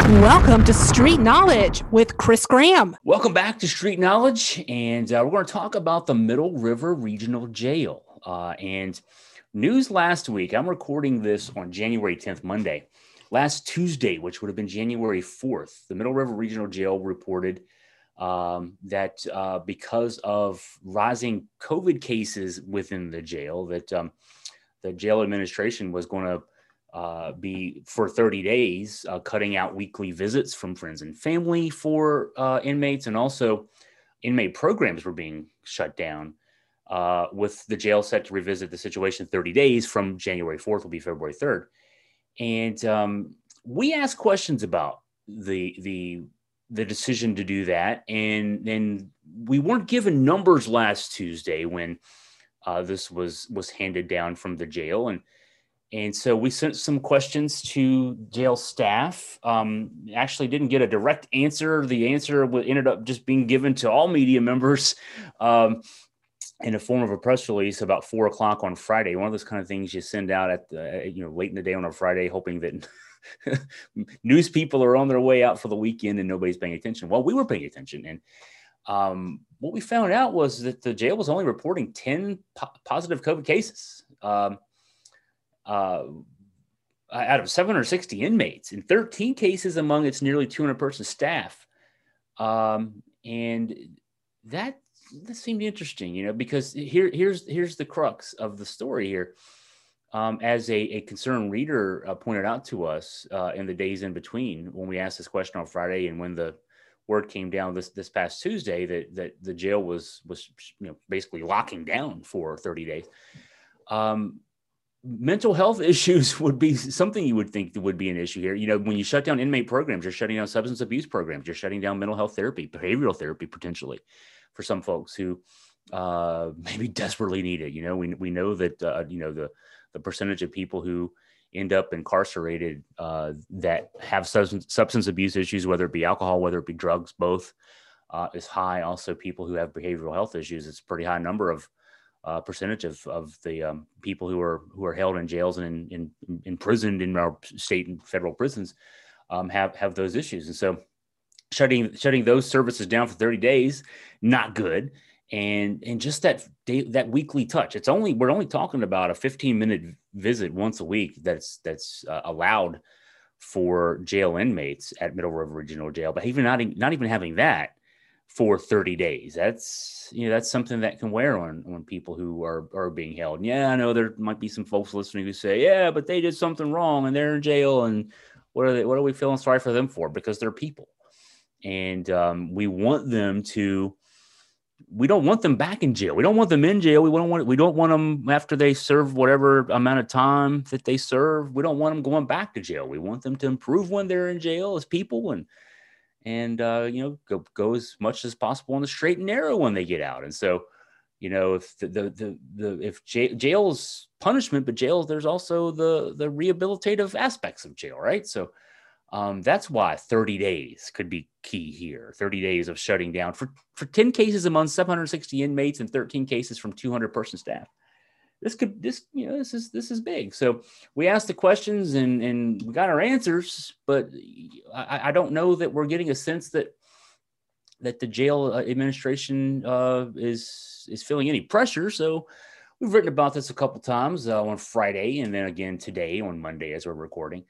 Welcome to Street Knowledge with Chris Graham. Welcome back to Street Knowledge, and we're going to talk about the Middle River Regional Jail. And news last week, I'm recording this on January 10th, Monday. Last Tuesday, which would have been January 4th, the Middle River Regional Jail reported that because of rising COVID cases within the jail, that the jail administration was going to be for 30 days, cutting out weekly visits from friends and family for inmates, and also inmate programs were being shut down, with the jail set to revisit the situation 30 days from January 4th will be February 3rd. And we asked questions about the decision to do that. And we weren't given numbers last Tuesday when this was handed down from the jail. And so we sent some questions to jail staff. Actually didn't get a direct answer. The answer ended up just being given to all media members in the form of a press release about 4:00 on Friday. One of those kind of things you send out at late in the day on a Friday, hoping that news people are on their way out for the weekend and nobody's paying attention. Well, we were paying attention. And what we found out was that the jail was only reporting 10 positive COVID cases. Out of 760 inmates and 13 cases among its nearly 200-person staff. And that seemed interesting, because here's the crux of the story here. As a concerned reader pointed out to us in the days in between when we asked this question on Friday and when the word came down this past Tuesday that the jail was basically locking down for 30 days. Mental health issues would be something you would think would be an issue here. When you shut down inmate programs, you're shutting down substance abuse programs, you're shutting down mental health therapy, behavioral therapy, potentially for some folks who maybe desperately need it. We know that, the percentage of people who end up incarcerated that have substance abuse issues, whether it be alcohol, whether it be drugs, both is high. Also, people who have behavioral health issues, it's a pretty high number of percentage of the people who are held in jails and imprisoned in our state and federal prisons have those issues. And so shutting those services down for 30 days, not good. And just that weekly touch. We're only talking about a 15-minute visit once a week that's allowed for jail inmates at Middle River Regional Jail. But even not even having that for 30 days, that's something that can wear on people who are being held. And yeah, I know there might be some folks listening who say, yeah, but they did something wrong and they're in jail, and what are we feeling sorry for them for? Because they're people, and we don't want them back in jail. We don't want them in jail. We don't want them after they serve whatever amount of time that they serve. We don't want them going back to jail. We want them to improve when they're in jail as people, and go as much as possible on the straight and narrow when they get out. And so, if jail is punishment, but there's also the rehabilitative aspects of jail, right? So that's why 30 days could be key here. 30 days of shutting down for 10 cases among 760 inmates and 13 cases from 200-person staff. This is big. So we asked the questions and we got our answers, but I don't know that we're getting a sense that the jail administration is feeling any pressure. So we've written about this a couple times on Friday and then again today on Monday as we're recording.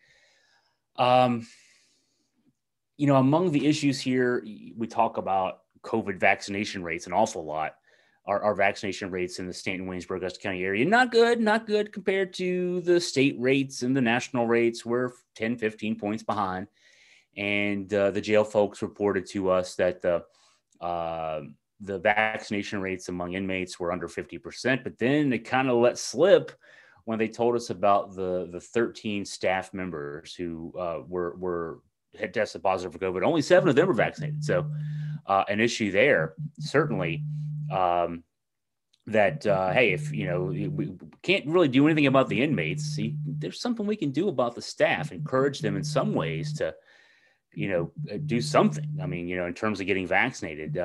Among the issues here, we talk about COVID vaccination rates an awful lot. Our vaccination rates in the Stanton, Waynesboro, Augusta County area, not good compared to the state rates and the national rates. We're 10, 15 points behind. And the jail folks reported to us that the vaccination rates among inmates were under 50%, but then they kind of let slip when they told us about the 13 staff members who had tested positive for COVID. Only 7 of them were vaccinated. So an issue there, certainly. Hey, if we can't really do anything about the inmates, see, there's something we can do about the staff, encourage them in some ways to, do something. I mean, in terms of getting vaccinated,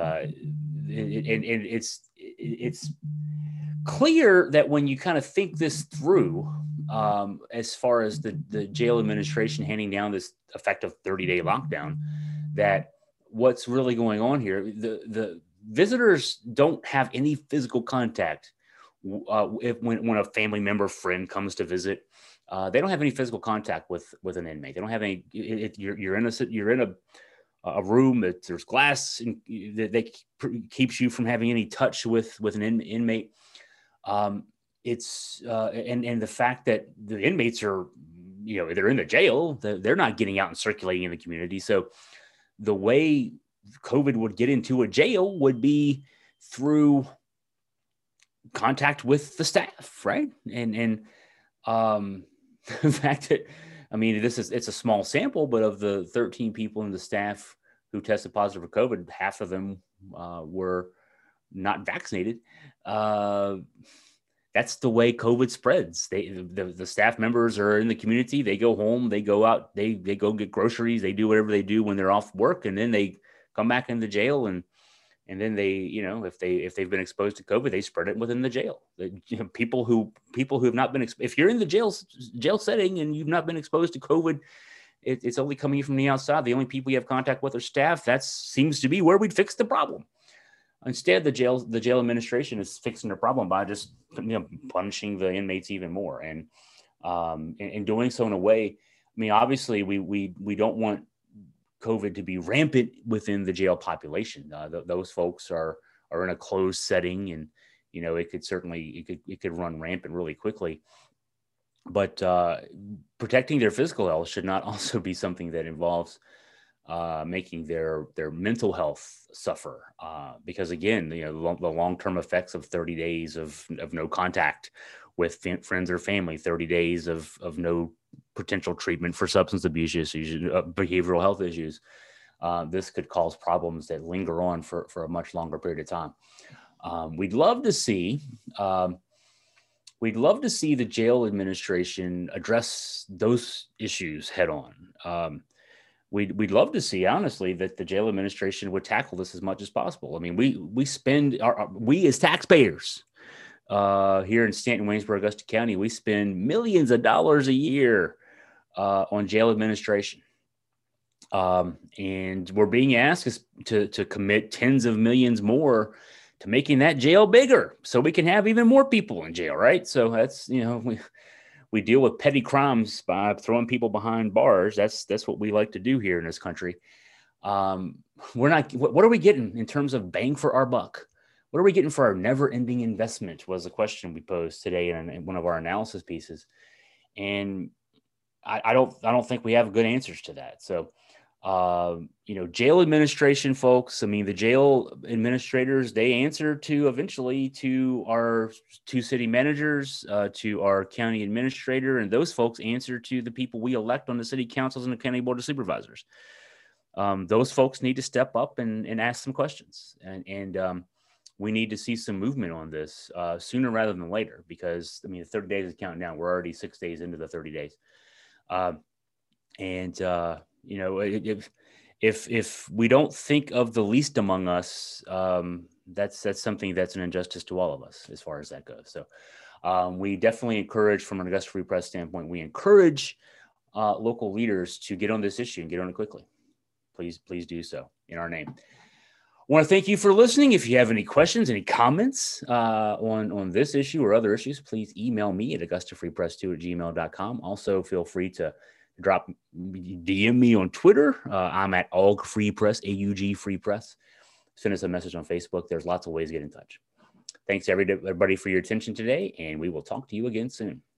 it's clear that when you kind of think this through, as far as the jail administration handing down this effective 30-day lockdown, that what's really going on here, the visitors don't have any physical contact. When a family member, friend comes to visit, they don't have any physical contact with an inmate. They don't have any. You're in a room that there's glass and that keeps you from having any touch with an inmate. It's and the fact that the inmates are, they're in the jail, they're not getting out and circulating in the community. So the way COVID would get into a jail would be through contact with the staff, right? And the fact that, it's a small sample, but of the 13 people in the staff who tested positive for COVID, half of them were not vaccinated. That's the way COVID spreads. The staff members are in the community. They go home, they go out, they go get groceries, they do whatever they do when they're off work, and then they come back into jail, and then they, if they've been exposed to COVID, they spread it within the jail. People who have not been, if you're in the jail setting and you've not been exposed to COVID, it's only coming from the outside. The only people you have contact with are staff. That seems to be where we'd fix the problem. Instead, the jail administration is fixing the problem by just punishing the inmates even more, and doing so in a way. Obviously, we don't want COVID to be rampant within the jail population. Those folks are in a closed setting, and it could run rampant really quickly. But protecting their physical health should not also be something that involves making their mental health suffer, because again, the long-term effects of 30 days of no contact with friends or family, 30 days of no potential treatment for substance abuse issues, behavioral health issues. This could cause problems that linger on for a much longer period of time. We'd love to see the jail administration address those issues head on. We'd love to see, honestly, that the jail administration would tackle this as much as possible. We spend we as taxpayers here in Stanton, Waynesboro, Augusta County, we spend millions of dollars a year on jail administration. And we're being asked to commit tens of millions more to making that jail bigger so we can have even more people in jail, right? So that's, we deal with petty crimes by throwing people behind bars. That's what we like to do here in this country. What are we getting in terms of bang for our buck? What are we getting for our never-ending investment was a question we posed today in one of our analysis pieces. And I don't think we have good answers to that. So, jail administration folks, the jail administrators, they answer eventually to our two city managers, to our county administrator, and those folks answer to the people we elect on the city councils and the county board of supervisors. Those folks need to step up and ask some questions, and we need to see some movement on this sooner rather than later, because the 30 days is counting down. We're already 6 days into the 30 days. If we don't think of the least among us, that's something that's an injustice to all of us as far as that goes. So we definitely encourage, from an Augusta Free Press standpoint, we encourage local leaders to get on this issue and get on it quickly. Please do so in our name. I want to thank you for listening. If you have any questions, any comments on this issue or other issues, please email me at augustafreepress2@gmail.com. Also, feel free to DM me on Twitter. I'm at AUG Free Press, AUG Free Press. Send us a message on Facebook. There's lots of ways to get in touch. Thanks everybody for your attention today, and we will talk to you again soon.